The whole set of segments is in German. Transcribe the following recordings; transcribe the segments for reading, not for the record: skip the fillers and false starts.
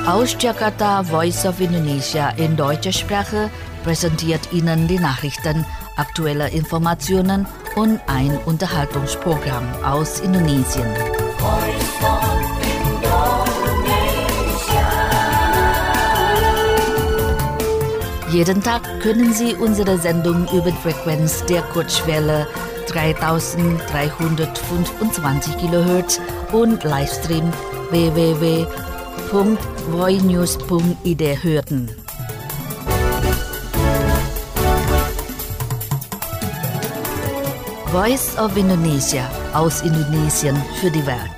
Aus Jakarta, Voice of Indonesia in deutscher Sprache präsentiert Ihnen die Nachrichten, aktuelle Informationen und ein Unterhaltungsprogramm aus Indonesien. Jeden Tag können Sie unsere Sendung über die Frequenz der Kurzwelle 3325 kHz und Livestream www.voinews.id hören. Voice of Indonesia aus Indonesien für die Welt.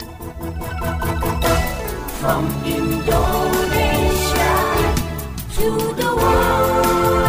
From Indonesia to the world.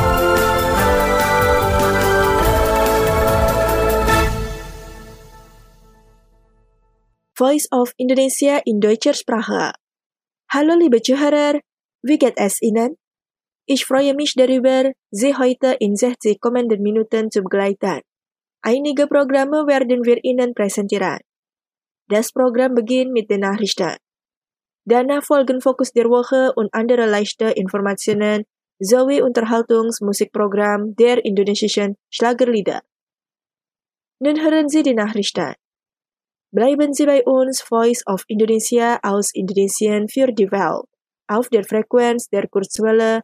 Voice of Indonesia in deutscher Sprache. Hallo liebe Zuhörer, wie geht es Ihnen? Ich freue mich darüber, Sie heute in 60 kommenden Minuten zu begleiten. Einige Programme werden wir Ihnen präsentieren. Das Programm beginnt mit den Nachrichten. Danach folgen Fokus der Woche und andere leichte Informationen sowie Unterhaltungsmusikprogramm der indonesischen Schlagerlieder. Nun hören Sie die Nachrichten. Bleiben Sie bei uns, Voice of Indonesia aus Indonesien für die Welt, auf der Frequenz der Kurzwelle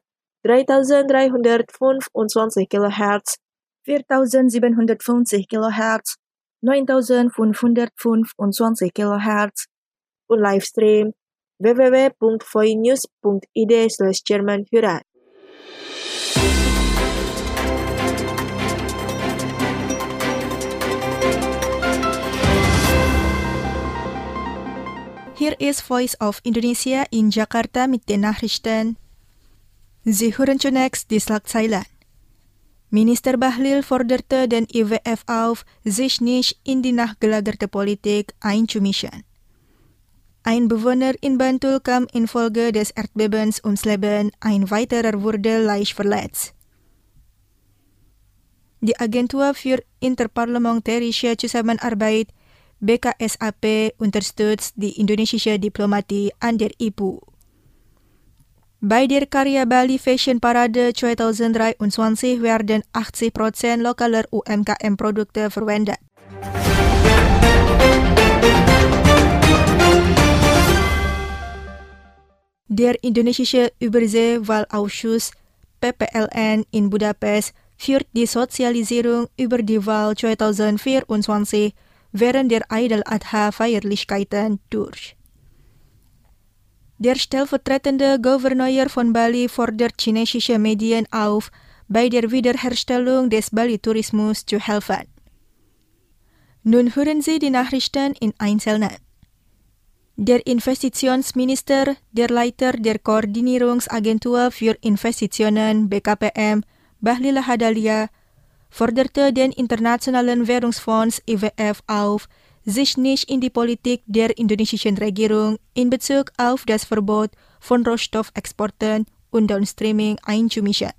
3325 kHz, 4750 kHz, 9525 kHz und Livestream www.voinews.id/German hören. Hier ist Voice of Indonesia in Jakarta mit den Nachrichten. Sie hören zunächst die Schlagzeilen. Minister Bahlil forderte den IWF auf, sich nicht in die nachgelagerte Politik einzumischen. Ein Bewohner in Bantul kam infolge des Erdbebens ums Leben, ein weiterer wurde leicht verletzt. Die Agentur für interparlamentarische Zusammenarbeit BKSAP unterstützt die indonesische Diplomatie an der IPU. Bei der Karya Bali Fashion Parade 2023 werden 80% lokaler UMKM-Produkte verwendet. Der indonesische Überseewahlausschuss PPLN in Budapest führt die Sozialisierung über die Wahl 2024 während der Eid al-Adha-Feierlichkeiten durch. Der stellvertretende Gouverneur von Bali fordert chinesische Medien auf, bei der Wiederherstellung des Bali-Tourismus zu helfen. Nun hören Sie die Nachrichten in Einzelnen. Der Investitionsminister, der Leiter der Koordinierungsagentur für Investitionen BKPM, Bahlil Lahadalia, forderte den Internationalen Währungsfonds IWF auf, sich nicht in die Politik der indonesischen Regierung in Bezug auf das Verbot von Rohstoffexporten und Downstreaming einzumischen.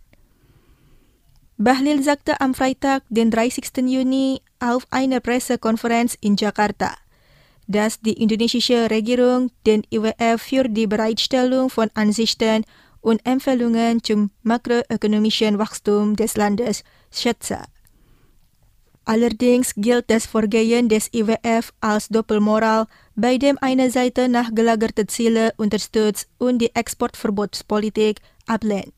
Bahlil sagte am Freitag, den 30. Juni, auf einer Pressekonferenz in Jakarta, dass die indonesische Regierung den IWF für die Bereitstellung von Ansichten und Empfehlungen zum makroökonomischen Wachstum des Landes schätze. Allerdings gilt das Vorgehen des IWF als Doppelmoral, bei dem eine Seite nachgelagerte Ziele unterstützt und die Exportverbotspolitik ablehnt.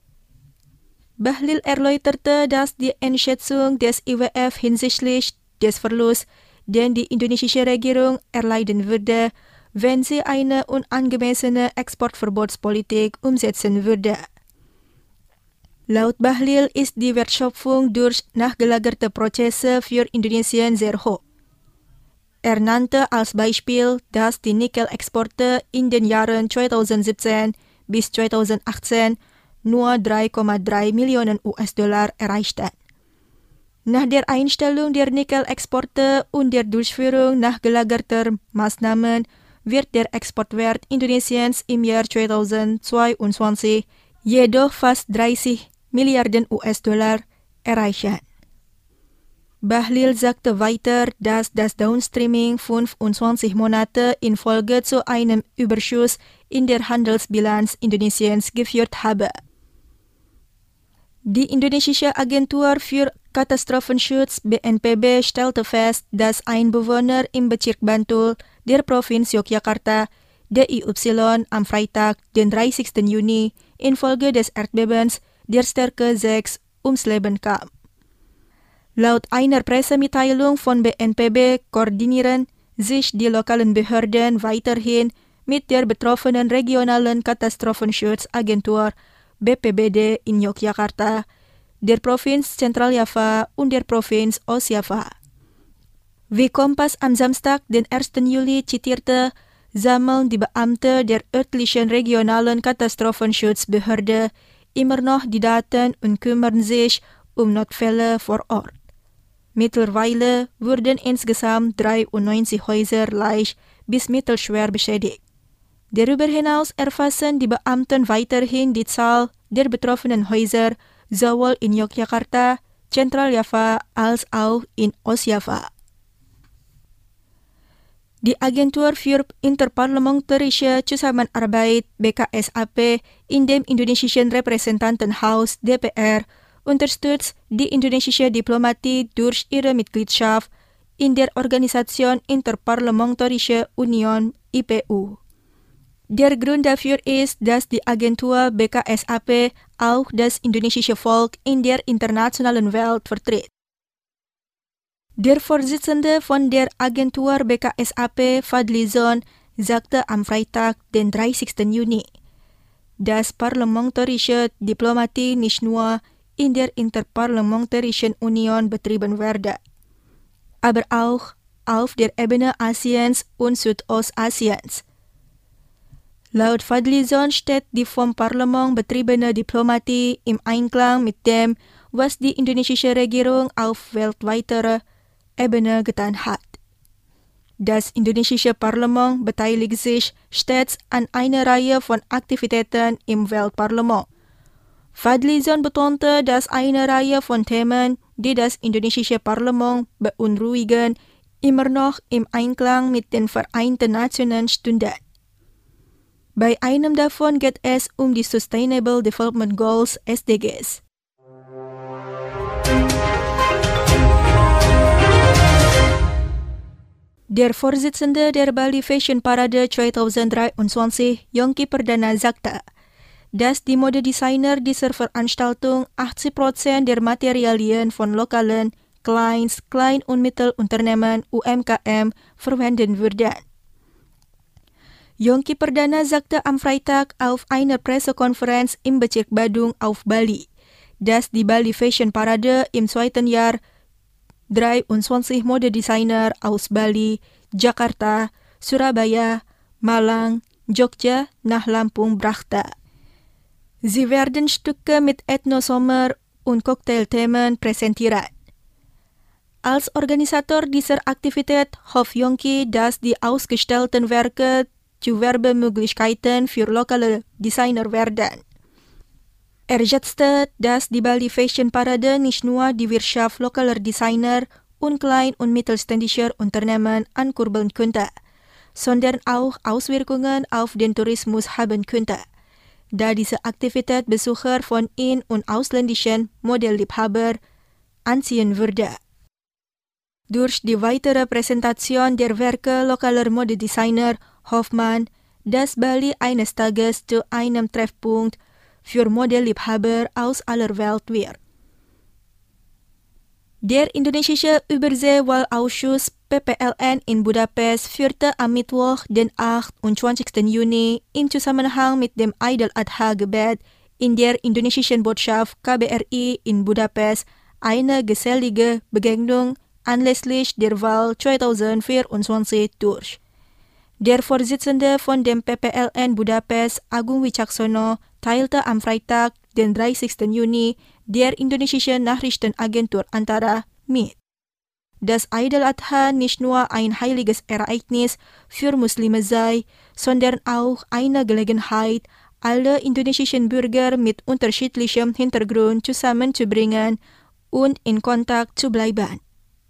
Bahlil erläuterte, dass die Einschätzung des IWF hinsichtlich des Verlusts, den die indonesische Regierung erleiden würde, wenn sie eine unangemessene Exportverbotspolitik umsetzen würde. Laut Bahlil ist die Wertschöpfung durch nachgelagerte Prozesse für Indonesien sehr hoch. Er nannte als Beispiel, dass die Nickel-Exporte in den Jahren 2017 bis 2018 nur 3,3 Millionen US-Dollar erreichten. Nach der Einstellung der Nickel-Exporte und der Durchführung nachgelagerter Maßnahmen wird der Exportwert Indonesiens im Jahr 2022 jedoch fast 30 Milliarden US-Dollar erreichen. Bahlil sagte weiter, dass das Downstreaming 25 Monate in Folge zu einem Überschuss in der Handelsbilanz Indonesiens geführt habe. Die indonesische Agentur für Katastrophenschutz BNPB stellte fest, dass ein Bewohner im Bezirk Bantul der Provinz Yogyakarta, DIY, am Freitag, den 30. Juni, infolge des Erdbebens der Stärke 6 ums Leben kam. Laut einer Pressemitteilung von BNPB koordinieren sich die lokalen Behörden weiterhin mit der betroffenen regionalen Katastrophenschutzagentur BPBD in Yogyakarta, der Provinz Zentraljava und der Provinz Ostjava. Wie Kompas am Samstag, den 1. Juli, zitierte, sammeln die Beamte der örtlichen regionalen Katastrophenschutzbehörde immer noch die Daten und kümmern sich um Notfälle vor Ort. Mittlerweile wurden insgesamt 93 Häuser leicht bis mittelschwer beschädigt. Darüber hinaus erfassen die Beamten weiterhin die Zahl der betroffenen Häuser sowohl in Yogyakarta, Zentraljava als auch in Ostjava. Die Agentur für interparlamentarische Zusammenarbeit BKSAP in dem indonesischen Repräsentantenhaus DPR unterstützt die indonesische Diplomatie durch ihre Mitgliedschaft in der Organisation Interparlamentarische Union IPU. Der Grund dafür ist, dass die Agentur BKSAP auch das indonesische Volk in der internationalen Welt vertritt. Der Vorsitzende von der Agentur BKSAP, Fadlizon, sagte am Freitag, den 30. Juni, dass parlamentarische Diplomatie nicht nur in der Interparlamentarischen Union betrieben werde, aber auch auf der Ebene Asiens und Südostasiens. Laut Fadlizon steht die vom Parlament betriebene Diplomatie im Einklang mit dem, was die indonesische Regierung auf weltweiter Ebene getan hat. Das indonesische Parlament beteiligt sich stets an einer Reihe von Aktivitäten im Weltparlament. Fadlizon betonte, dass eine Reihe von Themen, die das indonesische Parlament beunruhigen, immer noch im Einklang mit den Vereinten Nationen stünden. Bei einem davon geht es um die Sustainable Development Goals SDGs. Der Vorsitzende der Bali Fashion Parade 2023, Yongki Perdana, sagte, dass die Modedesigner dieser Veranstaltung 80% der Materialien von lokalen Klein- und Mittelunternehmen UMKM verwenden würden. Yongki Perdana sagte am Freitag auf einer Pressekonferenz im Bezirk Badung auf Bali, dass die Bali Fashion Parade im zweiten Jahr 23 Modedesigner aus Bali, Jakarta, Surabaya, Malang, Jogja nach Lampung brachte. Sie werden Stücke mit Ethno-Sommer- und Cocktailthemen präsentieren. Als Organisator dieser Aktivität hofft Yongki, dass die ausgestellten Werke zu Werbemöglichkeiten für lokale Designer werden. Er schätzte, dass die Bali Fashion Parade nicht nur die Wirtschaft lokaler Designer und klein- und mittelständischer Unternehmen ankurbeln könnte, sondern auch Auswirkungen auf den Tourismus haben könnte, da diese Aktivität Besucher von in- und ausländischen Modellliebhabern anziehen würde. Durch die weitere Präsentation der Werke lokaler Modedesigner hofft man, dass Bali eines Tages zu einem Treffpunkt für Modellliebhaber aus aller Welt wird. Der indonesische Überseewahlausschuss PPLN in Budapest führte am Mittwoch, den 28. Juni, im Zusammenhang mit dem Eid al-Adha-Gebet in der indonesischen Botschaft KBRI in Budapest eine gesellige Begegnung anlässlich der Wahl 2024 durch. Der Vorsitzende von dem PPLN Budapest, Agung Wicaksono, teilte am Freitag, den 30. Juni, der indonesischen Nachrichtenagentur Antara mit, dass Eid al-Adha nicht nur ein heiliges Ereignis für Muslime sei, sondern auch eine Gelegenheit, alle indonesischen Bürger mit unterschiedlichem Hintergrund zusammenzubringen und in Kontakt zu bleiben.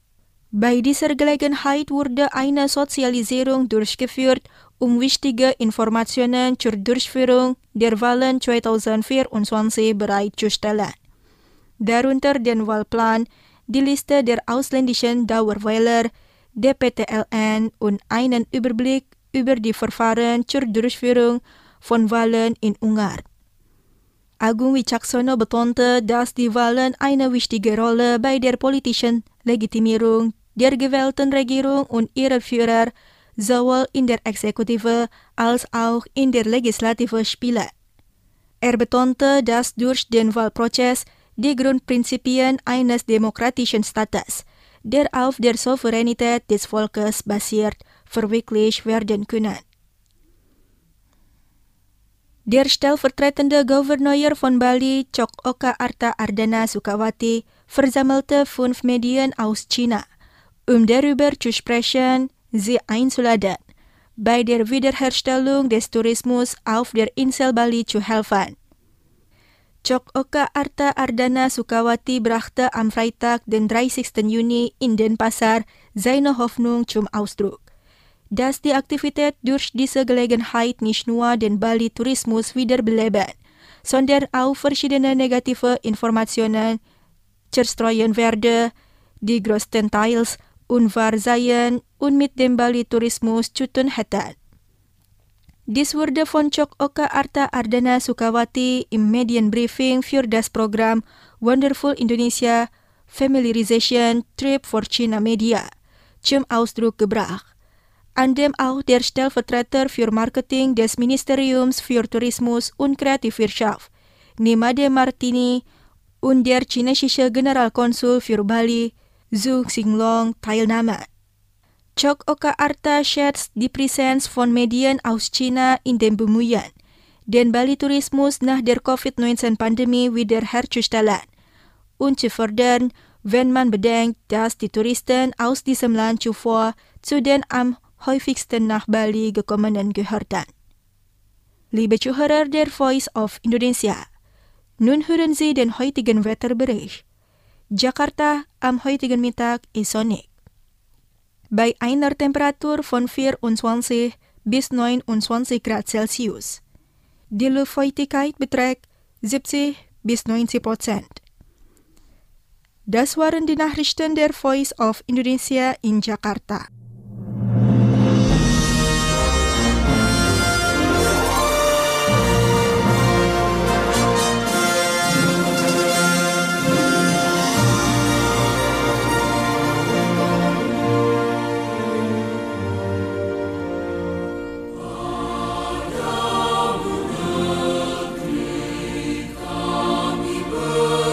Bei dieser Gelegenheit wurde eine Sozialisierung durchgeführt, wichtige Informationen zur Durchführung der Wahlen 2024 bereitzustellen. Darunter den Wahlplan, die Liste der ausländischen Dauerwähler, DPTLN und einen Überblick über die Verfahren zur Durchführung von Wahlen in Ungarn. Agung Wicaksono betonte, dass die Wahlen eine wichtige Rolle bei der politischen Legitimierung der gewählten Regierung und ihrer Führer sowohl in der Exekutive als auch in der Legislative spielen. Er betonte, dass durch den Wahlprozess die Grundprinzipien eines demokratischen Staates, der auf der Souveränität des Volkes basiert, verwirklicht werden können. Der stellvertretende Gouverneur von Bali, Chok Oka Arta Ardana Sukawati, versammelte 5 Medien aus China, darüber zu sprechen, sie einzuladen, bei der Wiederherstellung des Tourismus auf der Insel Bali zu helfen. Chok Oka Arta Ardana Sukawati brachte am Freitag, den 30. Juni in Denpasar seine Hoffnung zum Ausdruck, dass die Aktivität durch diese Gelegenheit nicht nur den Bali-Tourismus wiederbeleben, sondern auch verschiedene negative Informationen zerstreuen werde, die größtenteils unwahr seien und mit dem Bali-Tourismus zu tun hätten. Dies wurde von Chok Oka Arta Ardana Sukawati im Medienbriefing für das Programm Wonderful Indonesia Familiarization Trip for China Media zum Ausdruck gebracht, an dem auch der Stellvertreter für Marketing des Ministeriums für Tourismus und Kreativwirtschaft, Nimade Martini, und der chinesische Generalkonsul für Bali, Zhu Xinglong, teilnahmen. Chok Oka Arta schätzt die Präsenz von Medien aus China in dem Bemühen, den Bali-Tourismus nach der Covid-19-Pandemie wiederherzustellen und zu fördern, wenn man bedenkt, dass die Touristen aus diesem Land zuvor zu den am häufigsten nach Bali gekommenen gehörten. Liebe Zuhörer der Voice of Indonesia, nun hören Sie den heutigen Wetterbericht. Jakarta am heutigen Mittag ist sonnig. Bei einer Temperatur von 24 bis 29 Grad Celsius. Die Luftfeuchtigkeit beträgt 70 bis 90%. Das waren die Nachrichten der Voice of Indonesia in Jakarta.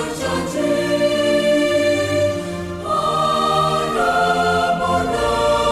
Berjanji, pada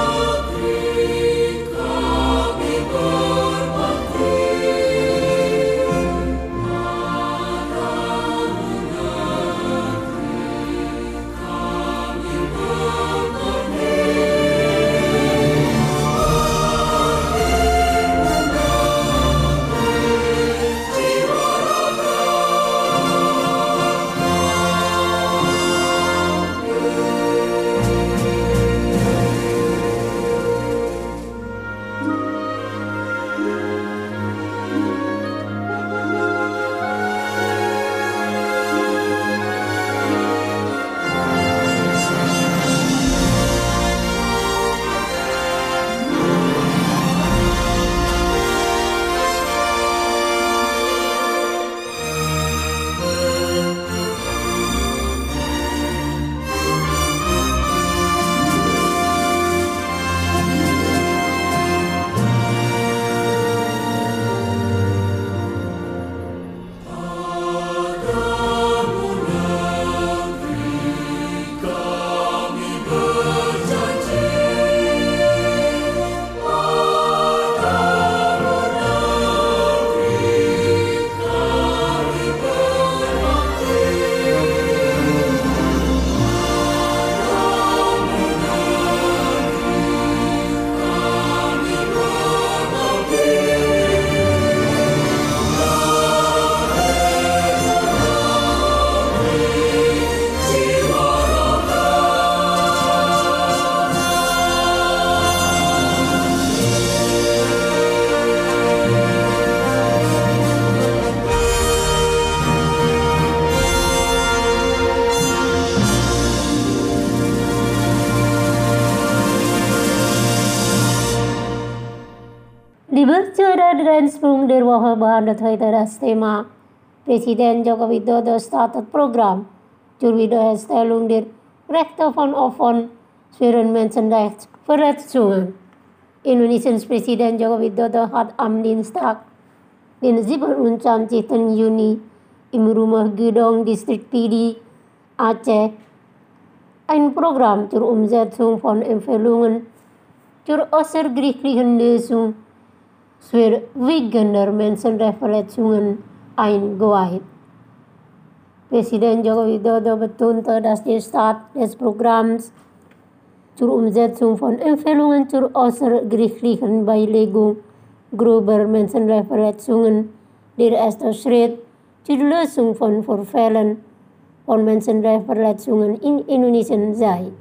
Die bestuurderensprong der Woche behandelt heute das Thema Präsident Joko Widodo startet Programm zur Wiederherstellung der Rechte von Opfern schweren Menschenrechtsverletzungen. Indonesiens Präsident Joko Widodo hat am Dienstag, den 27. Juni im Rumah Gedong Distrik Pidi, Aceh, ein Programm zur Umsetzung von Empfehlungen zur außergerichtlichen Lösung schwerwiegender Menschenrechtsverletzungen eingeweiht. Präsident Joko Widodo betonte, dass der Start des Programms zur Umsetzung von Empfehlungen zur außergerichtlichen Beilegung grober Menschenrechtsverletzungen der erste Schritt zur Lösung von Vorfällen von Menschenrechtsverletzungen in Indonesien sei.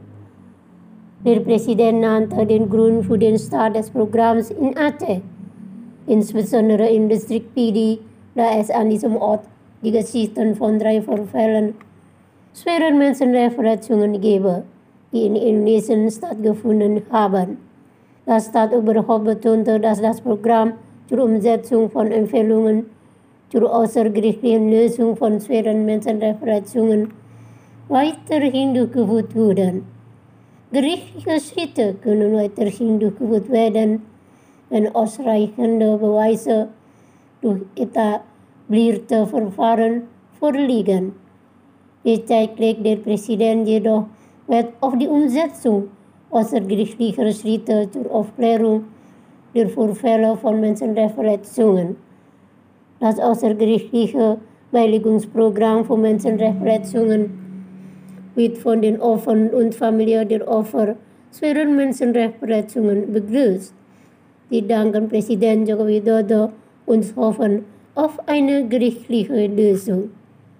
Der Präsident nannte den Grund für den Start des Programms in Aceh, insbesondere im Distrikt Pidi, da es an diesem Ort die Geschichten von 3 Vorfällen schweren Menschenrechtsverletzungen gebe, die in Indonesien stattgefunden haben. Das Staatsoberhaupt betonte, dass das Programm zur Umsetzung von Empfehlungen zur außergerichtlichen Lösung von schweren Menschenrechtsverletzungen weiterhin durchgeführt wurden. Gerichtliche Schritte können weiterhin durchgeführt werden, wenn ausreichende Beweise durch etablierte Verfahren vorliegen. Derzeit legt der Präsident jedoch Wert auf die Umsetzung außergerichtlicher Schritte zur Aufklärung der Vorfälle von Menschenrechtsverletzungen. Das außergerichtliche Beilegungsprogramm für Menschenrechtsverletzungen wird von den Opfern und Familie der Opfer schweren Menschenrechtsverletzungen begrüßt. Die danken Präsident Joko Widodo und hoffen auf eine gerichtliche Lösung.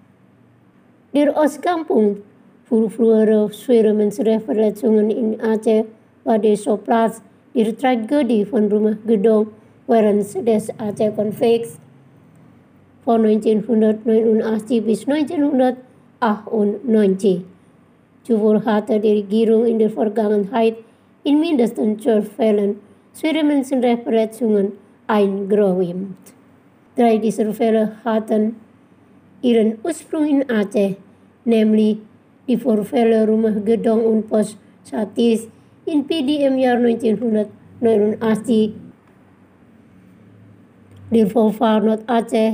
Der Ausgangspunkt für frühere schwere Menschenrechtsverletzungen in Aceh war der Schauplatz der Tragödie von Rumah Gedong während des Aceh-Konflikts von 1989 bis 1998. Zuvor hatte die Regierung in der Vergangenheit in mindestens 12 Fällen schwere Menschenrechtsverletzungen eingeräumt. 3 dieser Fälle hatten ihren Ursprung in Aceh, nämlich die Vorfälle Rumah Gedong und Pos Satis in Pidi im Jahr 1989, der Vorfall Nord-Aceh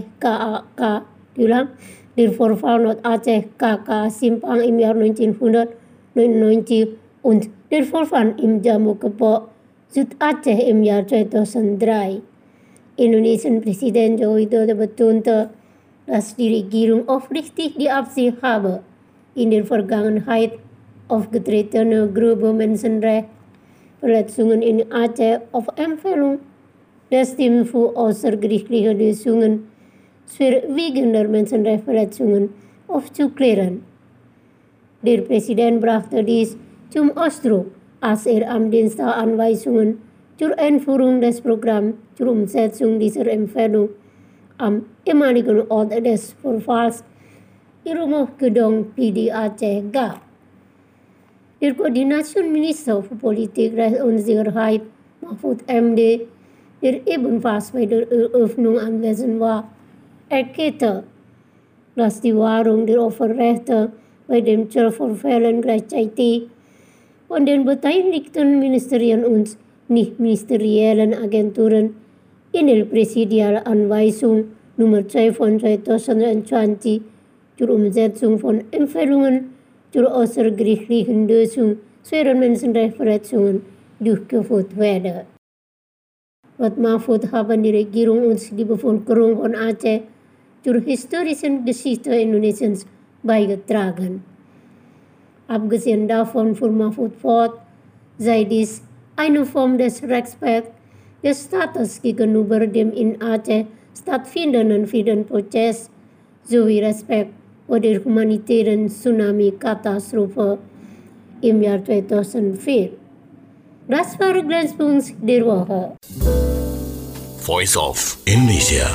der Vorfall Nord-Aceh KK Simpang im Jahr 1999 und der Vorfall im Jammu Kepok Südaceh im Jahr 2003. Indonesiens Präsident Joko Widodo betonte, dass die Regierung aufrichtig die Absicht habe, in der Vergangenheit aufgetretene grobe Menschenrechtsverletzungen in Aceh auf Empfehlung des Teams für außergerichtliche Lösungen schwerwiegender Menschenrechtsverletzungen aufzuklären. Der Präsident brachte dies zum Ausdruck, als am Dienstag Anweisungen zur Einführung des Programms zur Umsetzung dieser Empfehlung am ehemaligen Ort des Vorfalls di Rumah Gedong Pidi Aceh gab. Der Koordinationsminister für Politik, Recht und Sicherheit Mahfud MD, der ebenfalls bei der Eröffnung anwesend war, erklärte, dass die Wahrung der Opferrechte bei den 12 Vorfällen gleichzeitig von den beteiligten Ministerien und nicht-ministeriellen Agenturen in der Präsidialanweisung Nummer 2 von 2020 zur Umsetzung von Empfehlungen zur außergerichtlichen Lösung schwerer Menschenrechtsverletzungen durchgeführt werde. Laut Mahfud haben die Regierung und die Bevölkerung von Aceh zur historischen Geschichte Indonesiens beigetragen. Abgesehen davon fuhr Mahfud fort, sei dies eine Form des Respekts des Staates gegenüber dem in Aceh stattfindenden Friedensprozess sowie Respekt vor der humanitären Tsunami-Katastrophe im Jahr 2004. Das war Glanzpunkt der Woche. Voice of Indonesia.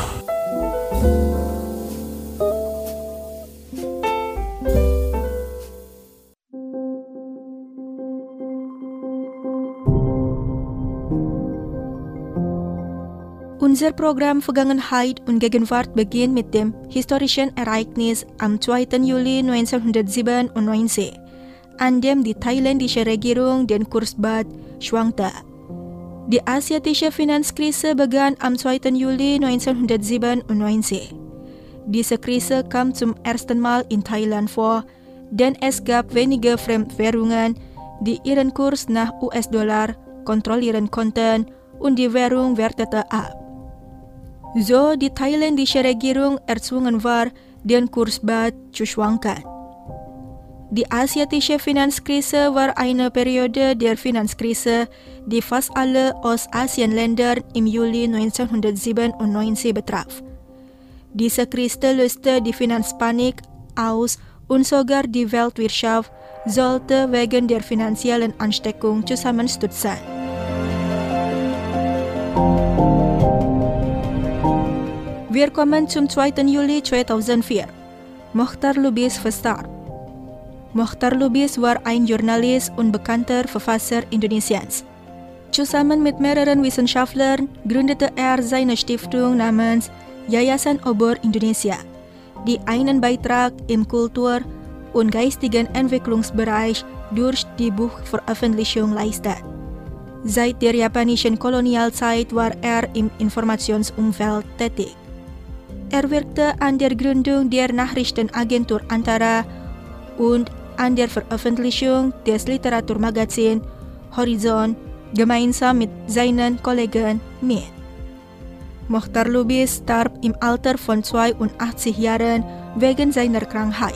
Unser Programm Vergangenheit und Gegenwart beginnt mit dem historischen Ereignis am 2. Juli 1997, an dem die thailändische Regierung den Kurs bat, schwankte. Die asiatische Finanzkrise begann am 2. Juli 1997. Diese Krise kam zum ersten Mal in Thailand vor, denn es gab wenige Fremdwährungen, die ihren Kurs nach US-Dollar kontrollieren konnten und die Währung wertete ab. So die thailändische Regierung erzwungen war, den Kurs Baht zu schwanken. Die asiatische Finanzkrise war eine Periode der Finanzkrise, die fast alle Ostasienländer im Juli 1997 betraf. Diese Krise löste die Finanzpanik aus und sogar die Weltwirtschaft sollte wegen der finanziellen Ansteckung zusammenstürzen. Wir kommen zum 2. Juli 2004. Mokhtar Lubis verstarb. Mokhtar Lubis war ein Journalist und bekannter Verfasser Indonesiens. Zusammen mit mehreren Wissenschaftlern gründete er seine Stiftung namens Yayasan Obor Indonesia, die einen Beitrag im Kultur- und geistigen Entwicklungsbereich durch die Buchveröffentlichung leistet. Seit der japanischen Kolonialzeit war er im Informationsumfeld tätig. Er wirkte an der Gründung der Nachrichtenagentur Antara und an der Veröffentlichung des Literaturmagazins Horizon gemeinsam mit seinen Kollegen mit. Mokhtar Lubis starb im Alter von 82 Jahren wegen seiner Krankheit.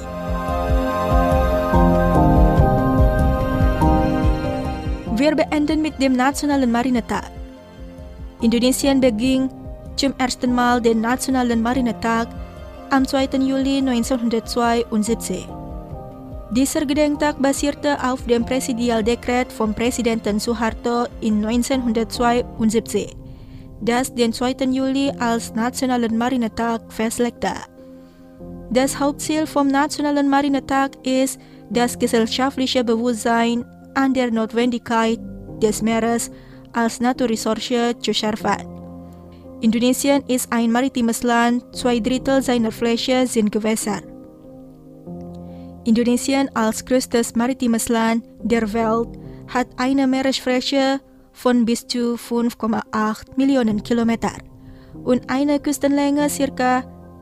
Wir beenden mit dem Nationalen Marinetag. Indonesien beging zum ersten Mal den Nationalen Marinetag am 2. Juli 1972. Dieser Gedenktag basierte auf dem Präsidialdekret vom Präsidenten Suharto in 1972, das den 2. Juli als Nationalen Marinetag festlegte. Das Hauptziel vom Nationalen Marinetag ist, das gesellschaftliche Bewusstsein an der Notwendigkeit des Meeres als Naturressource zu schärfen. Indonesien ist ein maritimes Land, 2/3 seiner Fläche sind Gewässer. Indonesien als größtes maritimes Land der Welt hat eine Meeresfläche von bis zu 5,8 Millionen Kilometer und eine Küstenlänge ca.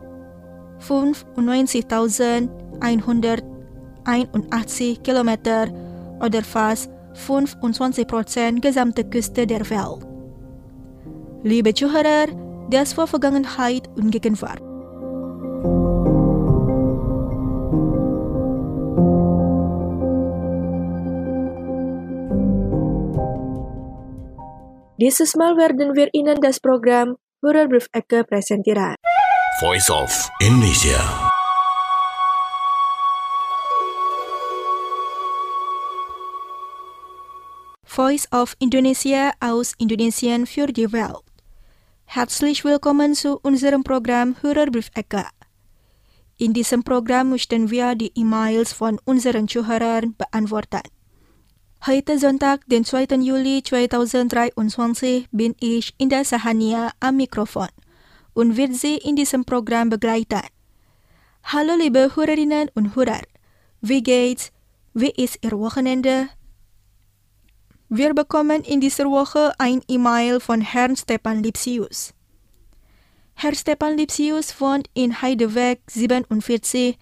95.181 Kilometer oder fast 25% gesamte Küste der Welt. Liebe Zuhörer, das war Vergangenheit und Gegenwart. Dieses Mal werden wir Ihnen das Programm Hörerbriefecke präsentieren. Voice of Indonesia. Voice of Indonesia aus Indonesien für die Welt. Herzlich willkommen zu unserem Programm Hörerbriefecke. In diesem Programm möchten wir die E-Mails von unseren Zuhörern beantworten. Heute Sonntag, den 2. Juli 2023, bin ich in der Sahania am Mikrofon und wird Sie in diesem Programm begleiten. Hallo liebe Hörerinnen und Hörer, wie geht's? Wie ist Ihr Wochenende? Wir bekommen in dieser Woche ein E-Mail von Herrn Stepan Lipsius. Herr Stepan Lipsius wohnt in Heideweg 47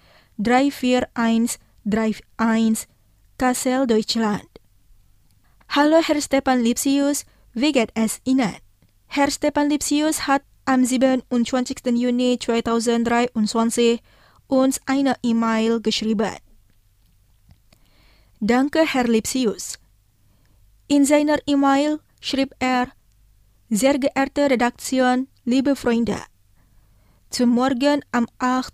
34131 Kassel, Deutschland. Hallo Herr Stepan Lipsius, wie geht es Ihnen? Herr Stepan Lipsius hat am 27. Juni 2023 uns eine E-Mail geschrieben. Danke Herr Lipsius. In seiner E-Mail schrieb er: Sehr geehrte Redaktion, liebe Freunde, zum Morgen am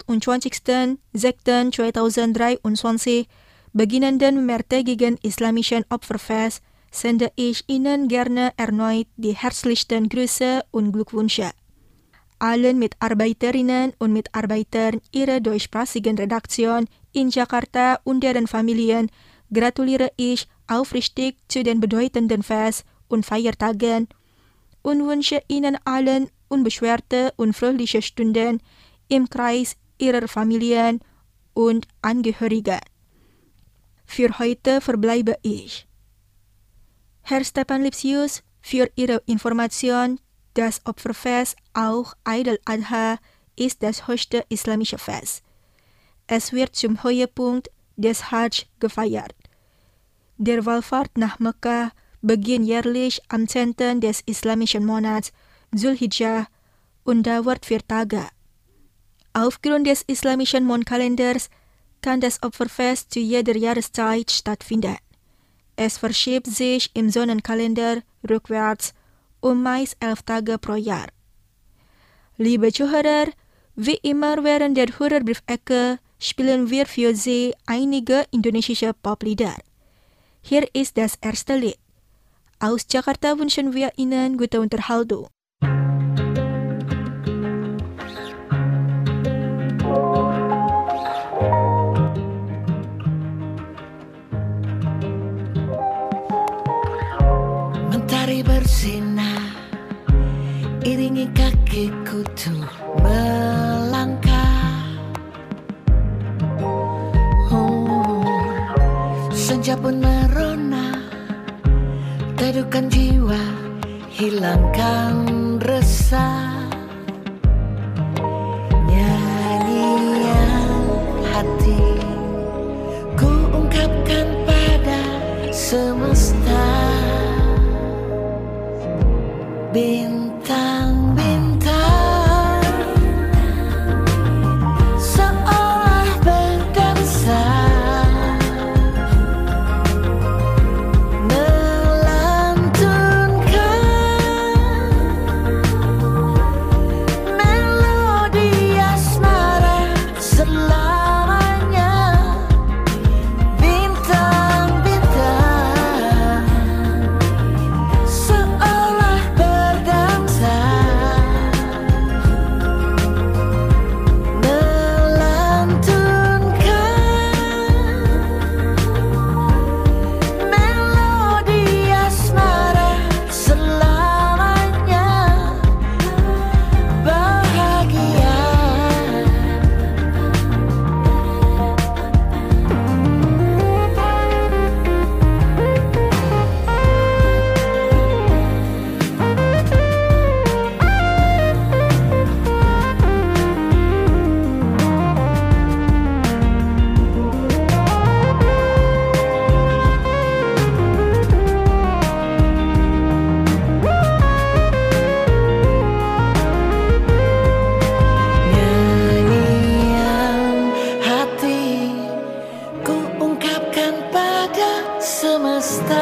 28.06.2023 beginnenden mehrtägigen islamischen Opferfest sende ich Ihnen gerne erneut die herzlichsten Grüße und Glückwünsche. Allen Mitarbeiterinnen und Mitarbeitern Ihrer deutschsprachigen Redaktion in Jakarta und deren Familien gratuliere ich aufrichtig zu den bedeutenden Fest- und Feiertagen und wünsche Ihnen allen unbeschwerte und fröhliche Stunden im Kreis ihrer Familien und Angehörigen. Für heute verbleibe ich. Herr Stefan Lipsius, für Ihre Information, das Opferfest, auch Eid al-Adha, ist das höchste islamische Fest. Es wird zum Höhepunkt des Hajj gefeiert. Der Wallfahrt nach Mekka beginnt jährlich am 10. des islamischen Monats Zulhijjah und dauert 4 Tage. Aufgrund des islamischen Mondkalenders kann das Opferfest zu jeder Jahreszeit stattfinden. Es verschiebt sich im Sonnenkalender rückwärts um meist 11 Tage pro Jahr. Liebe Zuhörer, wie immer während der Hörerbriefecke spielen wir für Sie einige indonesische Poplieder. Hier ist das erste Lied. Aus Jakarta wünschen wir Ihnen gute Unterhaltung. Mentari bersinar, iringi kakiku tuh melangkah. Senja pun merona, teduhkan jiwa, hilangkan resah. Nyanyian hati ku ungkapkan pada semesta. Bintang-bintang seolah berdansa, melantunkan melodi asmara selamanya. Bintang-bintang seolah berdansa, melantunkan melodi asmara selamanya. Bahagia nyanyian hati ku ungkapkan pada semesta.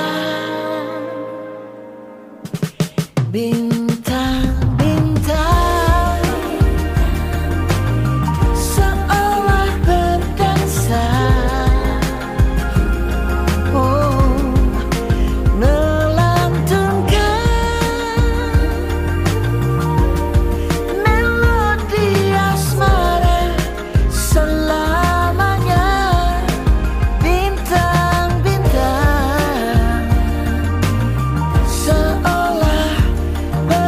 Bintang-bintang seolah berdansa, melantunkan melodi asmara selamanya. Bintang-bintang seolah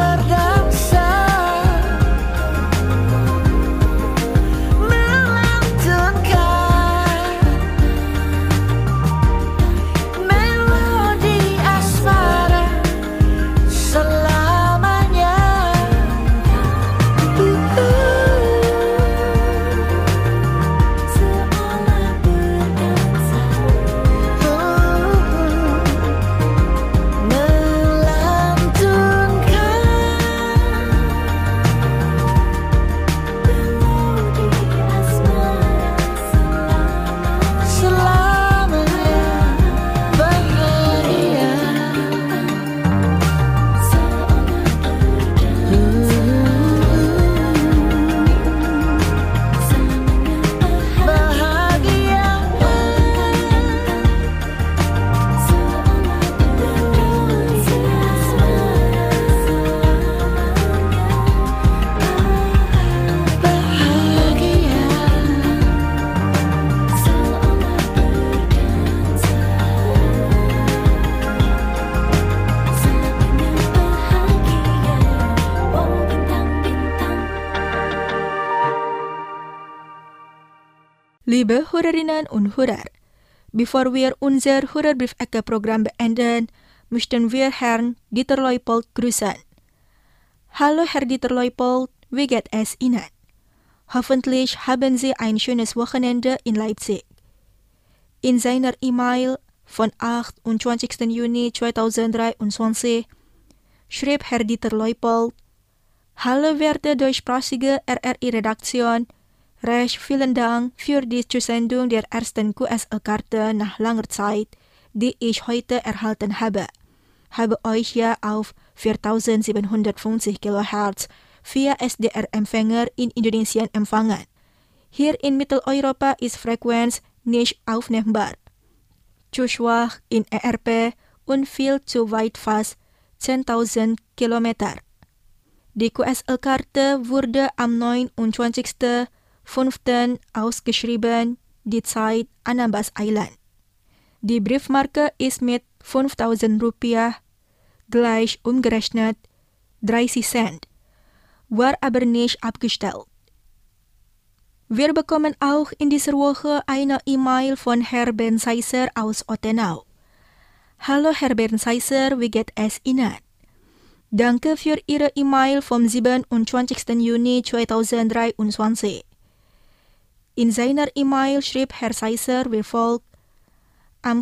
Liebe Hörerinnen und Hörer, bevor wir unser Hörerbriefecke-Programm beenden, möchten wir Herrn Dieter Leupold grüßen. Hallo Herr Dieter Leupold, wie geht es Ihnen? Hoffentlich haben Sie ein schönes Wochenende in Leipzig. In seiner E-Mail von 28. Juni 2023 schrieb Herr Dieter Leupold: Hallo werte deutschsprachige RRI-Redaktion, recht vielen Dank für die Zusendung der ersten QSL-Karte nach langer Zeit, die ich heute erhalten habe. Habe euch ja auf 4750 kHz via SDR-Empfänger in Indonesien empfangen. Hier in Mitteleuropa ist Frequenz nicht aufnehmbar. Zu schwach in ERP und viel zu weit, fast 10.000 Kilometer. Die QSL-Karte wurde am 29.05. ausgeschrieben, die Zeit Anambas Island. Die Briefmarke ist mit 5.000 Rupiah, gleich umgerechnet 30 Cent, war aber nicht abgestellt. Wir bekommen auch in dieser Woche eine E-Mail von Herrn Bernd Seisser aus Ottenau. Hallo Herr Bernd Seisser, wie geht es Ihnen? Danke für Ihre E-Mail vom 27. Juni 2023. In seiner E-Mail schrieb Herr Seisser wie folgt: Am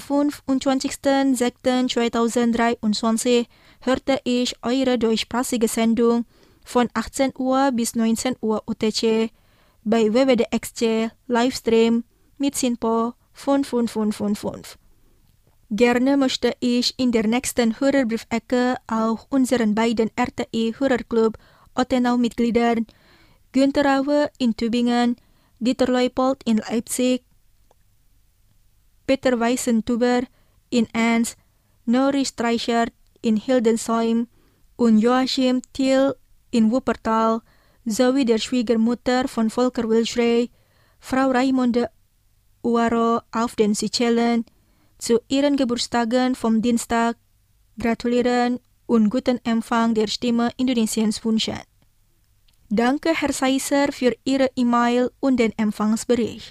25.06.2023 hörte ich eure deutschsprachige Sendung von 18 Uhr bis 19 Uhr UTC bei WWDXC Livestream mit SINPO 5555. Gerne möchte ich in der nächsten Hörerbriefecke auch unseren beiden RTI-Hörerclub Ottenau-Mitgliedern Günter Raue in Tübingen, Dieter Leupold in Leipzig, Peter Weissentuber in Enns, Nori Streichert in Hildesheim und Joachim Thiel in Wuppertal sowie der Schwiegermutter von Volker Wilschrey, Frau Raimonde Uaro auf den Seychellen, zu ihren Geburtstagen vom Dienstag gratulieren und guten Empfang der Stimme Indonesiens wünschen. Danke Herr Seisser für Ihre E-Mail und den Empfangsbericht.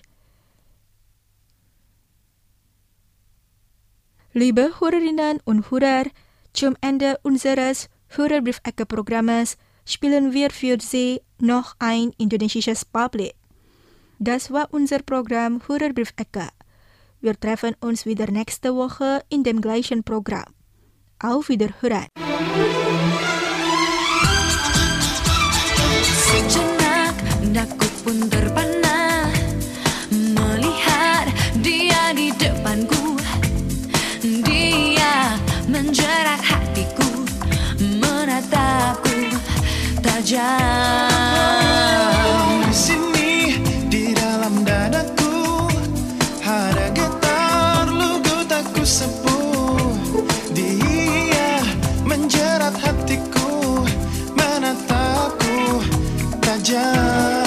Liebe Hörerinnen und Hörer, zum Ende unseres Hörerbriefecke-Programmes spielen wir für Sie noch ein indonesisches Publik. Das war unser Programm Hörerbriefecke. Wir treffen uns wieder nächste Woche in dem gleichen Programm. Auf Wiederhören. Sejenak daku pun terpana melihat dia di depanku. Dia menjerat hatiku, menatapku tajam. Di sini di dalam dadaku ada getar lugut aku sepuh. Dia menjerat hatiku, menatapku tajam.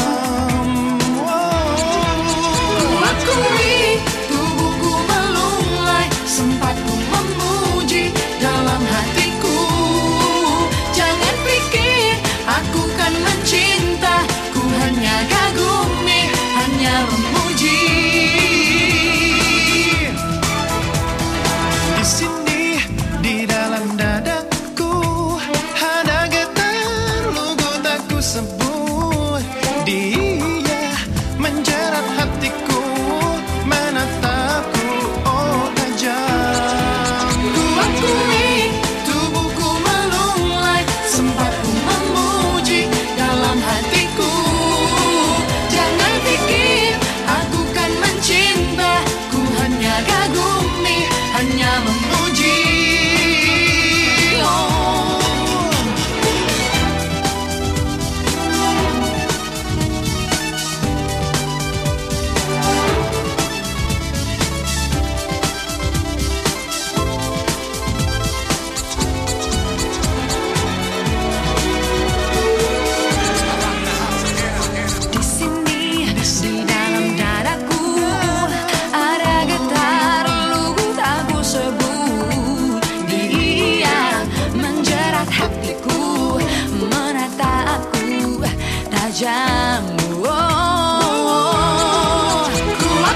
Akui tubuhku melulai, sempat ku memuji dalam hatiku. Jangan pikir aku kan mencinta, ku hanya kagumi, hanya memuji. Di sini di dalam dadaku ada getar lugut aku sebut. Dia menjerat hatiku, menatapku oh tajam. Ku akui tubuhku melulai, sempat ku memuji dalam hatiku. Jangan pikir aku kan mencinta, ku hanya kagumi, hanya memuji. Oh. Di sini di dalam dadaku ada getar lugut aku sebut. Dia menjerat hatiku, menatapku tajam. Oh, ku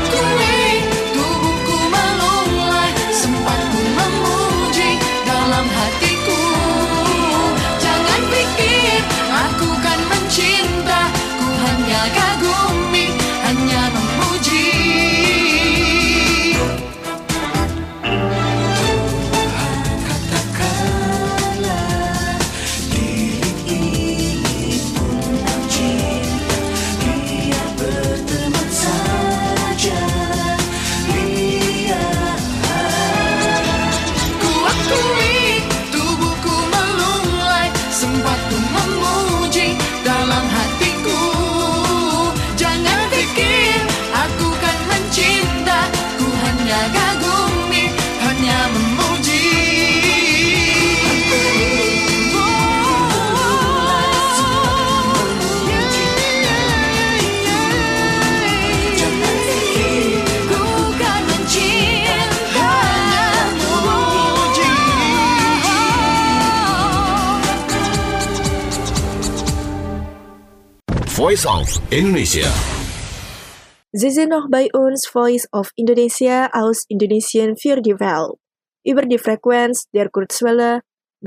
Voice of Indonesia. Sie sind noch bei uns, Voice of Indonesia aus Indonesien für die Welt. Über die Frequenz der Kurzwelle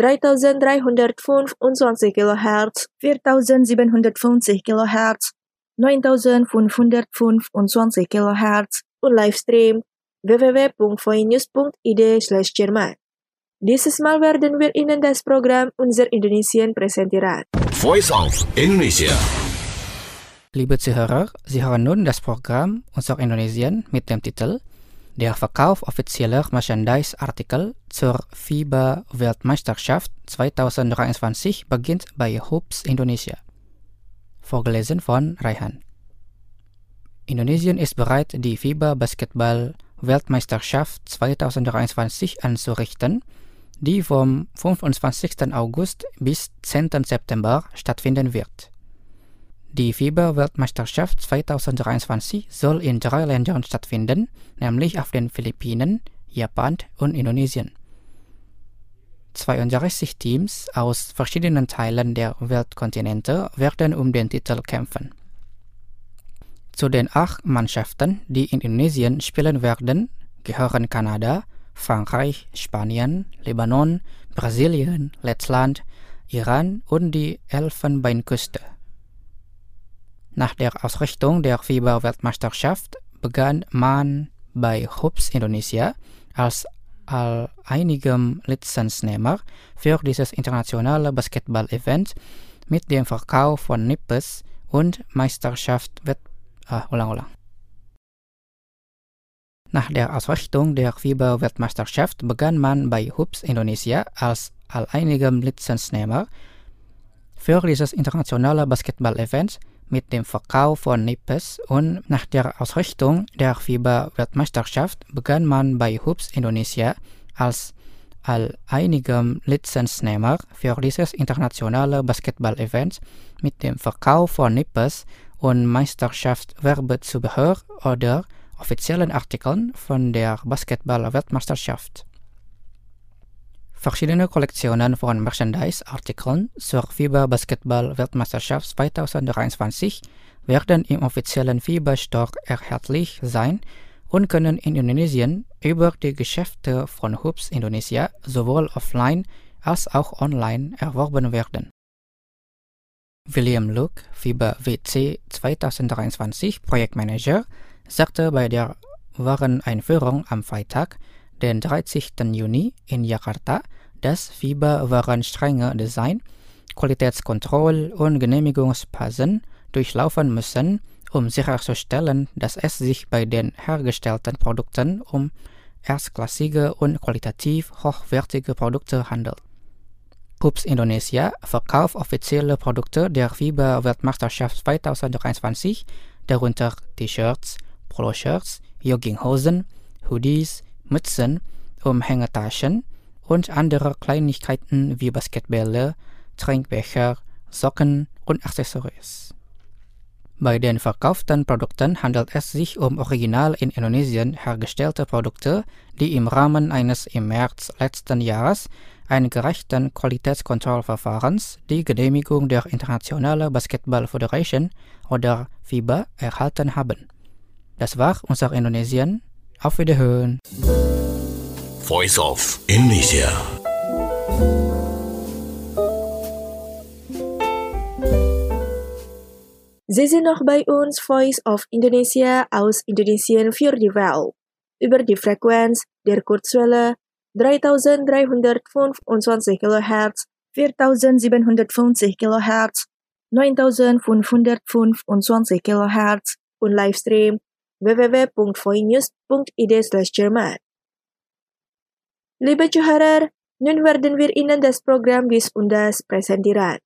3325 kHz, 4750 kHz, 9525 kHz und Livestream www.voinews.id/Jerman. Dieses Mal werden wir Ihnen das Programm Unser Indonesien präsentieren. Voice of Indonesia. Liebe Zuhörer, Sie hören nun das Programm Unser Indonesien mit dem Titel Der Verkauf offizieller Merchandise-Artikel zur FIBA-Weltmeisterschaft 2023 beginnt bei Hoops Indonesia. Vorgelesen von Raihan. Indonesien ist bereit, die FIBA-Basketball-Weltmeisterschaft 2023 anzurichten, die vom 25. August bis 10. September stattfinden wird. Die FIBA-Weltmeisterschaft 2023 soll in 3 Ländern stattfinden, nämlich auf den Philippinen, Japan und Indonesien. 32 Teams aus verschiedenen Teilen der Weltkontinente werden um den Titel kämpfen. Zu den 8 Mannschaften, die in Indonesien spielen werden, gehören Kanada, Frankreich, Spanien, Libanon, Brasilien, Lettland, Iran und die Elfenbeinküste. Nach der Ausrichtung der FIBA-Weltmeisterschaft begann man bei Hoops Indonesia als alleinigem Lizenznehmer für dieses internationale Basketball-Event mit dem Verkauf von Nippes und Nach der Ausrichtung der FIBA-Weltmeisterschaft begann man bei Hoops Indonesia als alleinigem Lizenznehmer für dieses internationale Basketball-Event mit dem Verkauf von Nippes und nach der Ausrichtung der FIBA-Weltmeisterschaft begann man bei Hoops Indonesia als alleinigem Lizenznehmer für dieses internationale Basketball-Event mit dem Verkauf von Nippes und Meisterschaftswerbezubehör oder offiziellen Artikeln von der Basketball-Weltmeisterschaft. Verschiedene Kollektionen von Merchandise-Artikeln zur FIBA-Basketball-Weltmeisterschaft 2023 werden im offiziellen FIBA-Store erhältlich sein und können in Indonesien über die Geschäfte von Hoops Indonesia sowohl offline als auch online erworben werden. William Luke, FIBA WC 2023 Projektmanager, sagte bei der Wareneinführung am Freitag, den 30. Juni in Jakarta, dass FIBA-Waren strenge Design, Qualitätskontroll- und Genehmigungsphasen durchlaufen müssen, um sicherzustellen, dass es sich bei den hergestellten Produkten um erstklassige und qualitativ hochwertige Produkte handelt. Hoops Indonesia verkauft offizielle Produkte der FIBA-Weltmeisterschaft 2023, darunter T-Shirts, Poloshirts, Jogginghosen, Hoodies, Mützen, Umhängetaschen und andere Kleinigkeiten wie Basketbälle, Trinkbecher, Socken und Accessoires. Bei den verkauften Produkten handelt es sich um original in Indonesien hergestellte Produkte, die im Rahmen eines im März letzten Jahres eingereichten Qualitätskontrollverfahrens die Genehmigung der International Basketball Federation oder FIBA erhalten haben. Das war unser Indonesien. Auf Wiederhören. Voice of Indonesia. Sie sind noch bei uns, Voice of Indonesia aus Indonesien für die Welt. Über die Frequenz der Kurzwelle 3325 kHz, 4750 kHz, 9525 kHz und Livestream www.voinews.id/Jerman. Liebe Zuhörer, nun werden wir Ihnen das Programm Dies und Das präsentieren.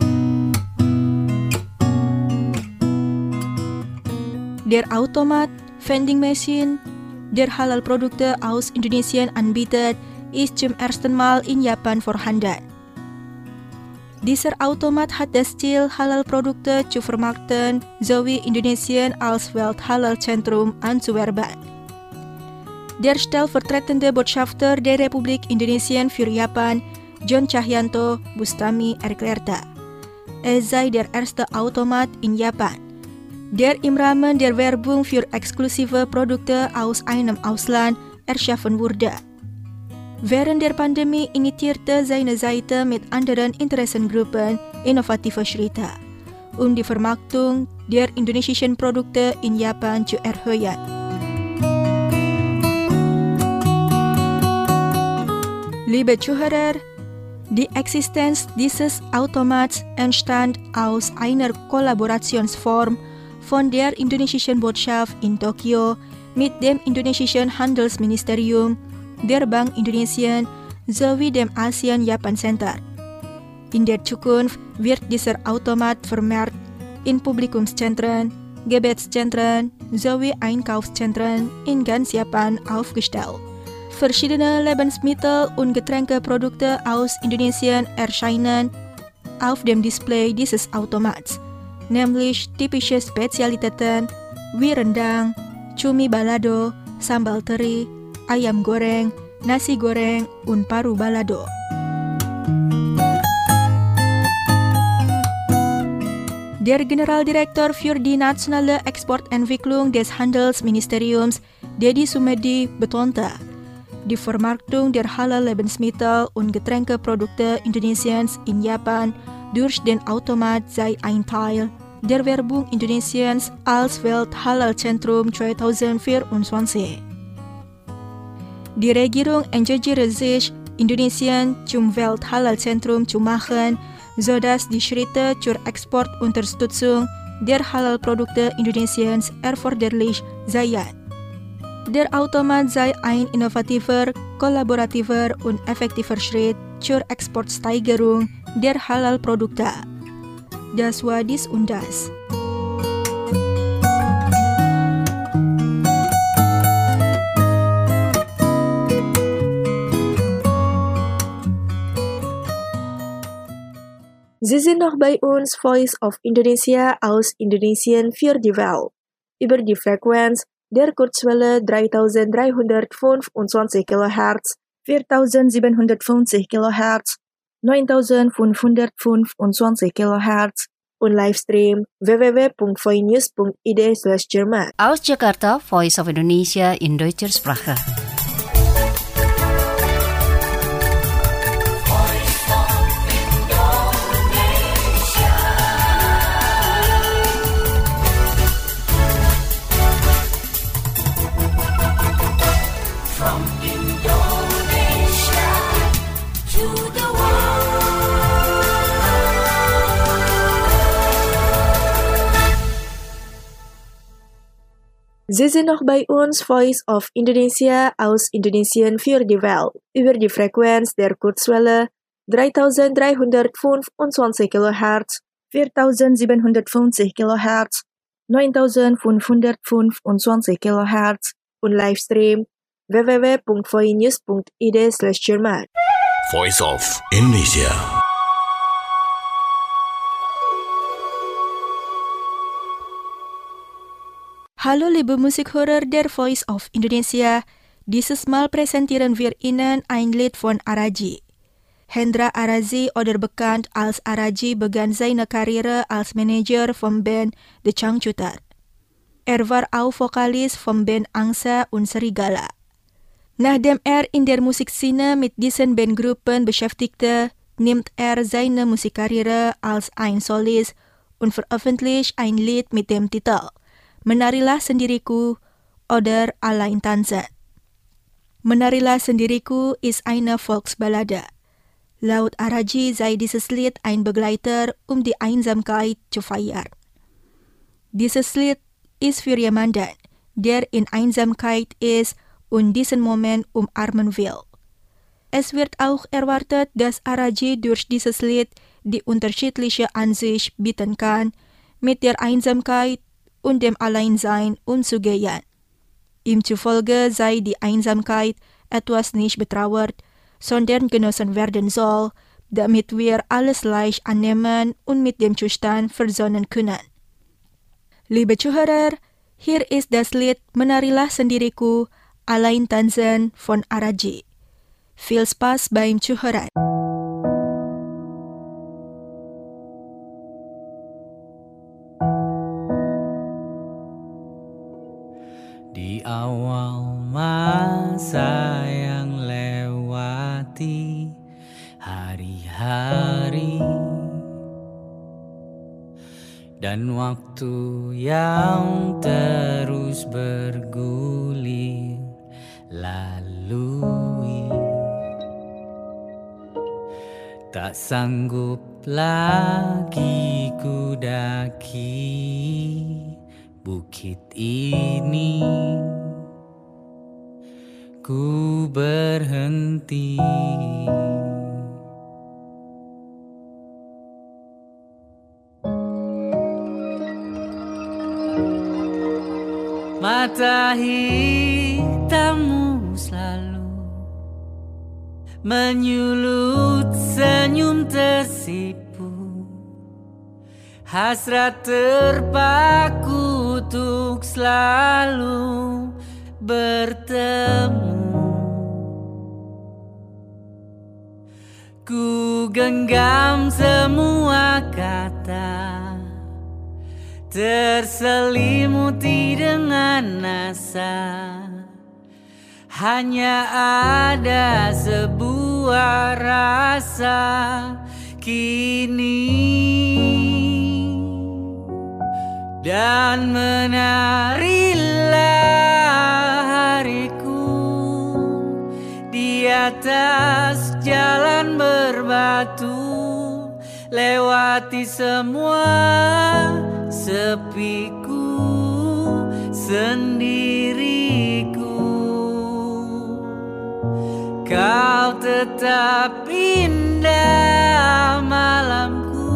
Der Automat, Vending Machine, der Halal-Produkte aus Indonesien anbietet, ist zum ersten Mal in Japan vorhanden. Dieser Automat hat das Ziel, Halal-Produkte zu vermarkten sowie Indonesien als Welt-Halal-Zentrum anzuwerben. Der stellvertretende Botschafter der Republik Indonesien für Japan, John Cahyanto Bustami, erklärte, es sei der erste Automat in Japan, der im Rahmen der Werbung für exklusive Produkte aus einem Ausland erschaffen wurde. Während der Pandemie initiierte seine Seite mit anderen Interessengruppen innovative Schritte, die Vermarktung der indonesischen Produkte in Japan zu erhöhen. Liebe Zuhörer, die Existenz dieses Automats entstand aus einer Kollaborationsform von der indonesischen Botschaft in Tokio mit dem indonesischen Handelsministerium, der Bank Indonesien sowie dem ASEAN-Japan Center. In der Zukunft wird dieser Automat vermehrt in Publikumszentren, Gebetszentren sowie Einkaufszentren in ganz Japan aufgestellt. Verschiedene Lebensmittel- und Getränkeprodukte aus Indonesien erscheinen auf dem Display dieses Automats, nämlich typische Spezialitäten wie Rendang, cumi balado, sambal teri, ayam goreng, nasi goreng, und paru balado. Der Generaldirektor für die nationale Exportentwicklung des Handelsministeriums, Dedi Sumedi, betonte, die Vermarktung der Halal-Lebensmittel- und Getränkeprodukte Indonesiens in Japan durch den Automat sei ein Teil der Werbung Indonesiens als Welt-Halal-Zentrum 2024. Die Regierung engagiert sich, Indonesien zum Welt-Halal-Zentrum zu machen, sodass die Schritte zur Exportunterstützung der Halal-Produkte Indonesiens erforderlich seien. Der Automat sei ein innovativer, kollaborativer und effektiver Schritt zur Exportsteigerung der Halal-Produkte. Das war dies und das. Sie sind noch bei uns, Voice of Indonesia aus Indonesien für die Welt, über die Frequenz der Kurzwelle 3325 kHz, 4750 kHz, 9525 kHz und Livestream www.voinews.id/Jerman. Aus Jakarta, Voice of Indonesia in deutscher Sprache. Sie sind noch bei uns, Voice of Indonesia aus Indonesien für die Welt, über die Frequenz der Kurzwelle 3325 kHz, 4750 kHz, 9525 kHz und Livestream www.voinews.id/Jerman. Voice of Indonesia. Hallo liebe Musikhörer der Voice of Indonesia, dieses Mal präsentieren wir Ihnen ein Lied von Araji. Hendra Arazi oder bekannt als Araji begann seine Karriere als Manager vom Band The Changcuter. Er war auch Vokalis vom Band Angsa und Serigala. Nachdem er in der Musikszene mit diesen Bandgruppen beschäftigte, nimmt er seine Musikkarriere als ein Solist und veröffentlicht ein Lied mit dem Titel Menarilah Sendiriku oder Allein tanzen. Menarilah Sendiriku ist eine Volksballade. Laut Araji sei dieses Lied ein Begleiter, die Einsamkeit zu feiern. Dieses Lied ist für jemanden, der in Einsamkeit ist und diesen Moment umarmen will. Es wird auch erwartet, dass Araji durch dieses Lied die unterschiedliche Ansicht bieten kann, mit der Einsamkeit und dem Alleinsein umzugehen. Ihm zufolge sei die Einsamkeit etwas nicht betrauert, sondern genossen werden soll, damit wir alles leicht annehmen und mit dem Zustand versonnen können. Liebe Zuhörer, hier ist das Lied Menarilah Sendiriku, Allein tanzen von Araji. Viel Spaß beim Zuhören. sayang lewati hari-hari dan waktu yang terus bergulir lalui. Tak sanggup lagi ku daki bukit ini, ku berhenti. Mata hitammu selalu menyulut senyum tersipu, hasrat terpaku untuk selalu bertemu. Ku genggam semua kata, terselimuti dengan asa. Hanya ada sebuah rasa kini, dan menarilah hariku di atas jalan berbatu, lewati semua sepiku sendiriku. Kau tetap indah malamku,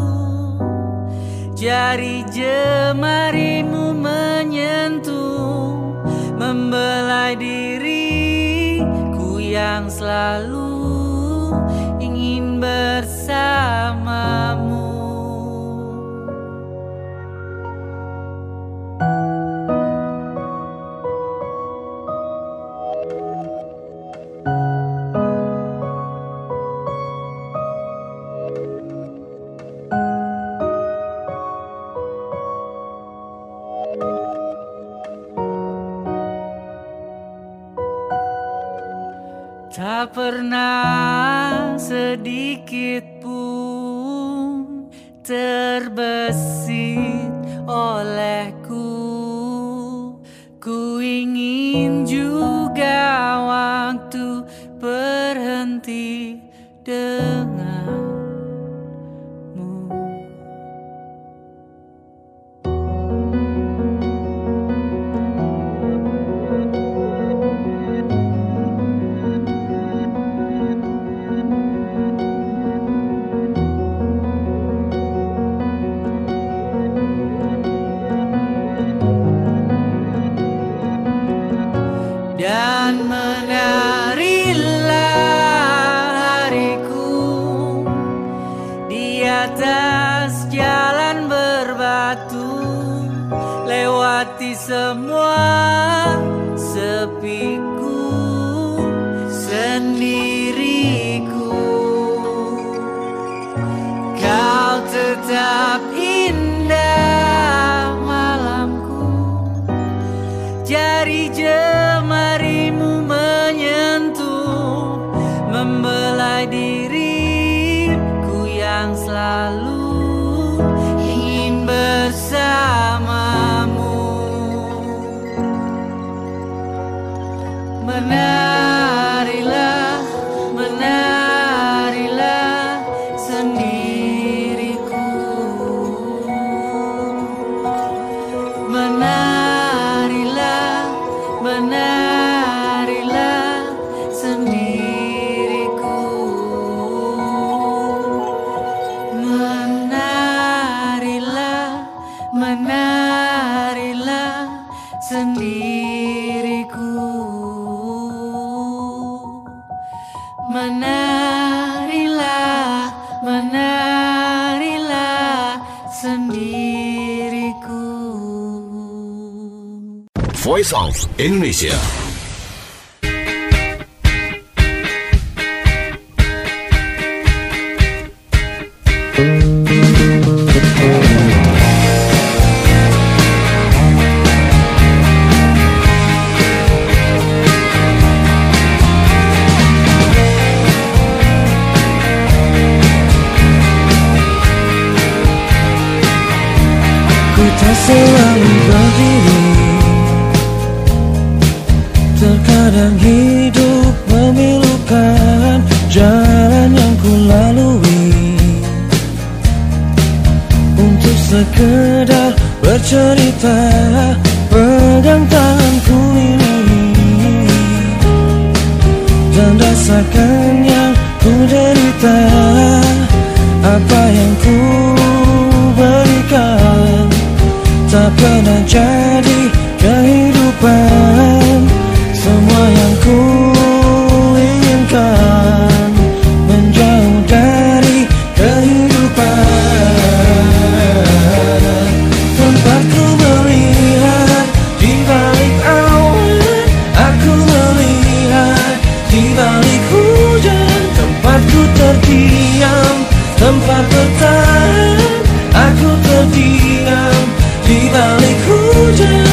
jari jemarimu menyentuh, membelai diriku yang selalu ingin bersamamu. Tak pernah sedikit pun terbesit olehku. Ku ingin juga waktu berhenti denganmu. Dan menarilah hariku di atas jalan berbatu, lewati semua sepiku sendiriku. Kau tetap indah malamku, jari jemarimu menyentuh, membelai diriku yang selalu ingin bersamamu. Menarilah, menarilah sendiriku. Menarilah, menarilah sendiriku. Menarilah, menarilah sendiriku. Menarilah, menarilah sendiriku. Voice of Indonesia. selalu berdiri. Terkadang hidup memilukan jalan yang ku lalui, untuk sekedar bercerita, pegang tanganku ini dan rasakan yang ku derita. Apa yang ku berikan tak pernah jadi kehidupan. Semua yang ku inginkan menjauh dari kehidupan. Tempatku melihat di balik awan, aku melihat di balik hujan. Tempatku terdiam, tempat bertahan, aku terdiam di balik hujan.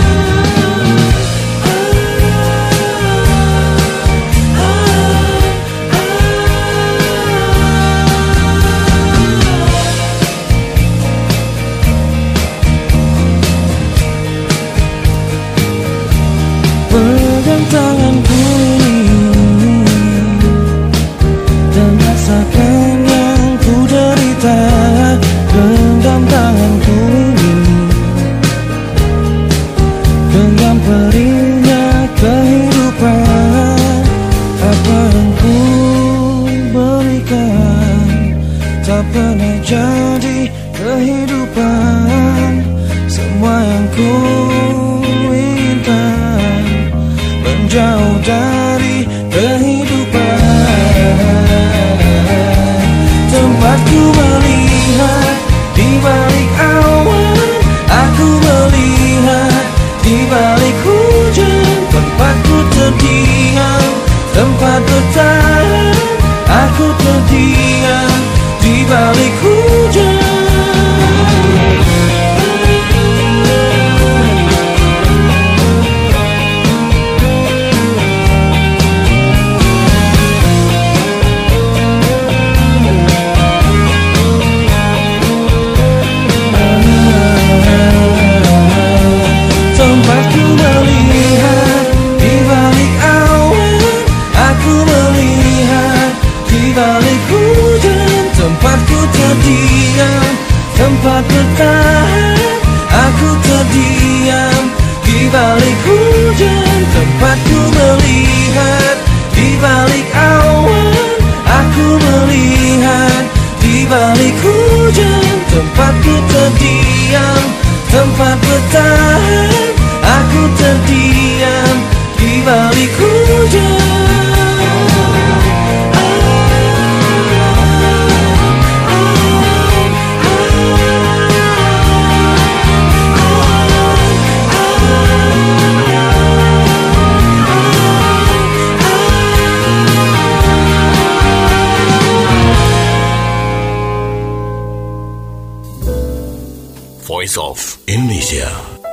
Pegang tanganku ini dan rasakan yang ku derita. Genggam tanganku ini, genggam perihnya kehidupan. Apa yang ku berikan tak pernah jadi kehidupan. Semua yang ku inginkan menjauh dari kehidupan. Tempatku melihat di balik awan, aku melihat di balik hujan. Tempatku terdiam, tempat bertahan, aku terdiam di balik hujan. Tempatku melihat di balik awan, aku melihat di balik hujan. Tempatku terdiam, tempat bertahan, aku terdiam di balik hujan. Tempatku melihat di balik awan, aku melihat di balik hujan. Tempatku terdiam, tempat bertahan, aku terdiam di balik hujan. Voice of Indonesia.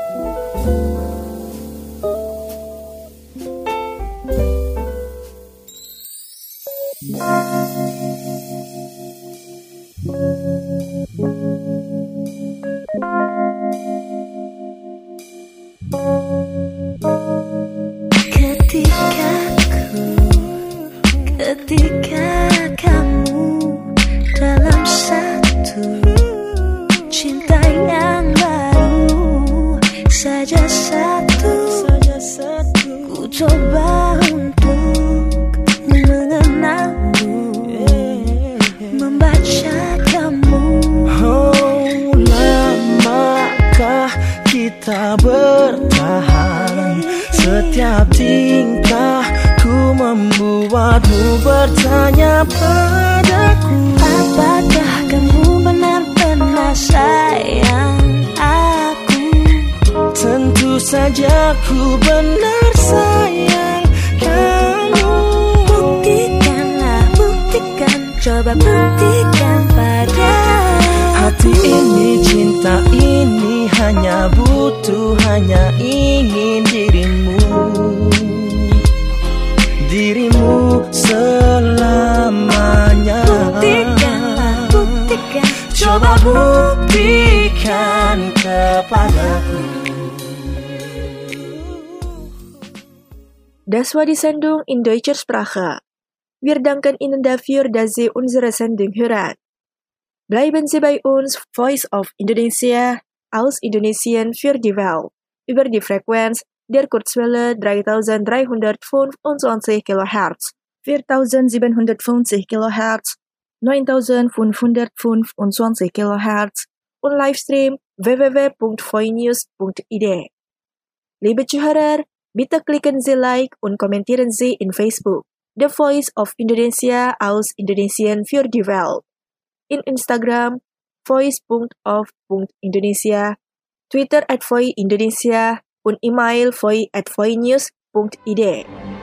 Ketika kamu dalam satu cinta yang baru, saja satu ku coba untuk mengenalmu, membaca kamu. Oh, lamakah kita bertahan? Setiap tingkahku membuatmu bertanya padaku, apakah kamu benar-benar sayang aku? Tentu saja ku benar sayang kamu. Buktikanlah, buktikan, coba buktikan pada hati ini, cinta ini hanya butuh, hanya ingin dirimu, dirimu selamanya. Buktikanlah, buktikan, coba buktikan. buktikan kepadaku. Das war die Sendung in deutscher Sprache. Wir danken Ihnen dafür, dass Sie unsere Sendung hören. Bleiben Sie bei uns, Voice of Indonesia, aus Indonesien für die Welt, über die Frequenz der Kurzwelle 3325 kHz, 4750 kHz, 9525 kHz und Livestream www.voinews.id. Liebe Zuhörer, bitte klicken Sie Like und kommentieren Sie in Facebook, The Voice of Indonesia aus Indonesien für die Welt. In Instagram, voice.of.indonesia, Twitter @voiindonesia und E-Mail voi@voinews.id.